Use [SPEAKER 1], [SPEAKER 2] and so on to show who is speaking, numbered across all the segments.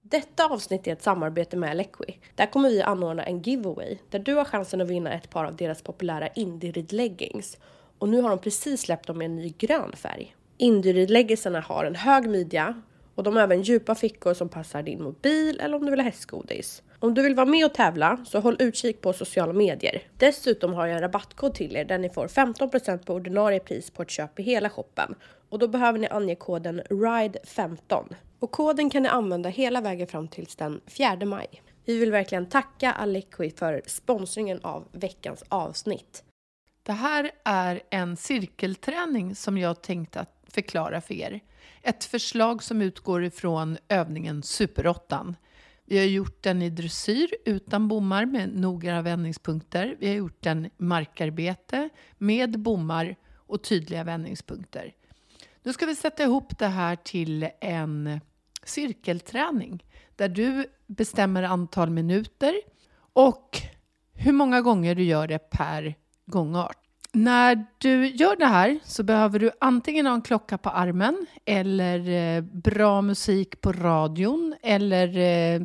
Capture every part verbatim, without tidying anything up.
[SPEAKER 1] Detta avsnitt är ett samarbete med Lequi. Där kommer vi anordna en giveaway där du har chansen att vinna ett par av deras populära Indie-rid-leggings. Och nu har de precis släppt dem med en ny grön färg. Indie-rid-leggingsarna har en hög midja och de har även djupa fickor som passar din mobil eller om du vill ha hästgodis. Om du vill vara med och tävla så håll utkik på sociala medier. Dessutom har jag en rabattkod till er där ni får femton procent på ordinarie pris på ett köp i hela shoppen. Och då behöver ni ange koden ride femton. Och koden kan ni använda hela vägen fram till den fjärde maj. Vi vill verkligen tacka Lequi för sponsringen av veckans avsnitt.
[SPEAKER 2] Det här är en cirkelträning som jag tänkte att förklara för er. Ett förslag som utgår ifrån övningen superåttan. Vi har gjort den i dressyr utan bommar med noggranna vändningspunkter. Vi har gjort den i markarbete med bommar och tydliga vändningspunkter. Nu ska vi sätta ihop det här till en cirkelträning där du bestämmer antal minuter och hur många gånger du gör det per gångart. När du gör det här så behöver du antingen ha en klocka på armen eller eh, bra musik på radion eller eh,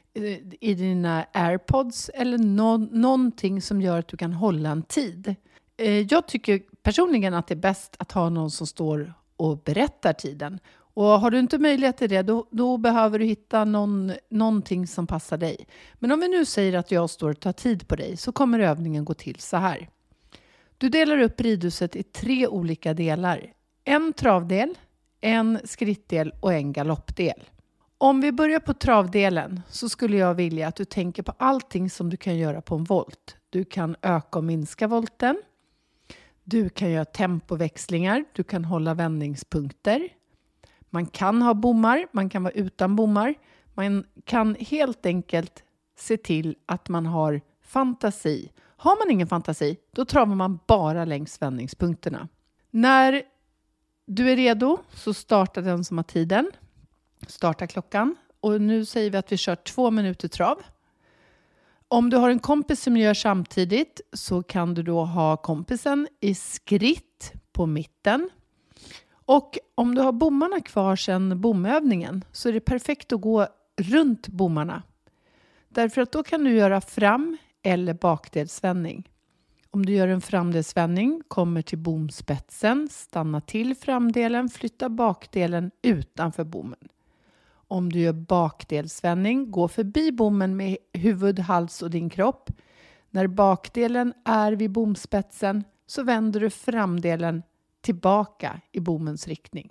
[SPEAKER 2] i dina AirPods eller no- någonting som gör att du kan hålla en tid. Eh, jag tycker personligen att det är bäst att ha någon som står och berättar tiden. Och har du inte möjlighet till det, då, då behöver du hitta någon, någonting som passar dig. Men om vi nu säger att jag står och tar tid på dig så kommer övningen gå till så här. Du delar upp ridhuset i tre olika delar. En travdel, en skrittdel och en galoppdel. Om vi börjar på travdelen så skulle jag vilja att du tänker på allting som du kan göra på en volt. Du kan öka och minska volten. Du kan göra tempoväxlingar. Du kan hålla vändningspunkter. Man kan ha bommar. Man kan vara utan bommar. Man kan helt enkelt se till att man har fantasi. Har man ingen fantasi, då travar man bara längs vändningspunkterna. När du är redo så startar den som har tiden. Starta klockan. Och nu säger vi att vi kör två minuter trav. Om du har en kompis som gör samtidigt så kan du då ha kompisen i skritt på mitten. Och om du har bommarna kvar sedan bomövningen så är det perfekt att gå runt bommarna. Därför att då kan du göra fram- eller bakdelsvändning. Om du gör en framdelsvändning, kommer till bomspetsen, stanna till framdelen, flytta bakdelen utanför bommen. Om du gör bakdelsvändning, gå förbi bommen med huvud, hals och din kropp. När bakdelen är vid bomspetsen så vänder du framdelen tillbaka i bommens riktning.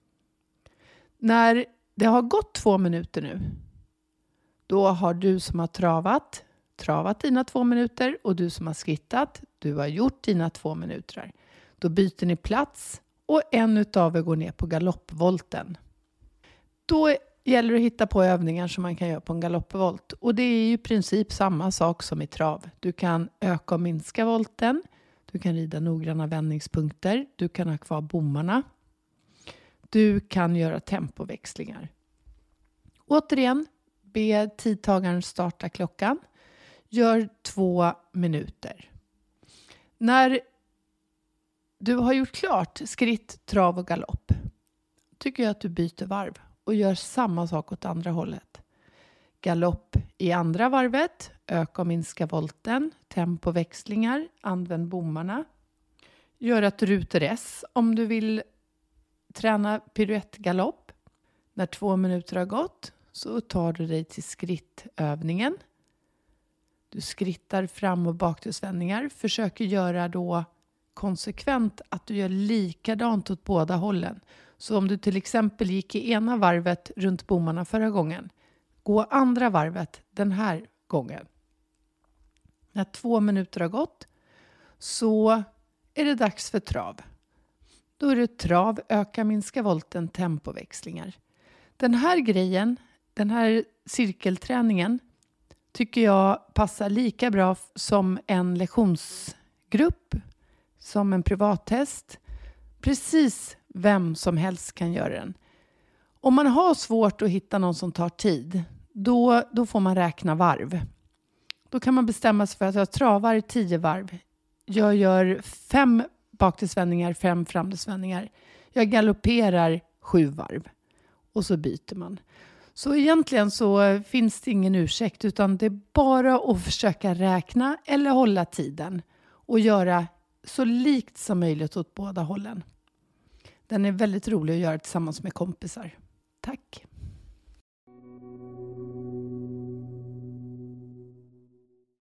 [SPEAKER 2] När det har gått två minuter nu, då har du som har travat travat dina två minuter och du som har skrittat, du har gjort dina två minuter. Då byter ni plats och en utav er går ner på galoppvolten. Då gäller det att hitta på övningar som man kan göra på en galoppvolt. Och det är ju i princip samma sak som i trav. Du kan öka och minska volten. Du kan rida noggranna vändningspunkter. Du kan ha kvar bommarna. Du kan göra tempoväxlingar. Återigen, be tidtagaren starta klockan. Gör två minuter. När du har gjort klart skritt, trav och galopp tycker jag att du byter varv och gör samma sak åt andra hållet. Galopp i andra varvet, öka och minska volten, tempoväxlingar, använd bommarna. Gör ett ruter S om du vill träna piruettgalopp. När två minuter har gått så tar du dig till skrittövningen. Du skrittar fram- och bakdelsvändningar. Försöker göra då konsekvent att du gör likadant åt båda hållen. Så om du till exempel gick i ena varvet runt bommarna förra gången, gå andra varvet den här gången. När två minuter har gått så är det dags för trav. Då är det trav, öka, minska volten, tempoväxlingar. Den här grejen, den här cirkelträningen tycker jag passar lika bra som en lektionsgrupp, som en privattest. Precis vem som helst kan göra den. Om man har svårt att hitta någon som tar tid, då, då får man räkna varv. Då kan man bestämma sig för att jag travar tio varv. Jag gör fem bakdelsvändningar, fem framdelsvändningar. Jag galopperar sju varv. Och så byter man. Så egentligen så finns det ingen ursäkt, utan det är bara att försöka räkna eller hålla tiden och göra så likt som möjligt åt båda hållen. Den är väldigt rolig att göra tillsammans med kompisar.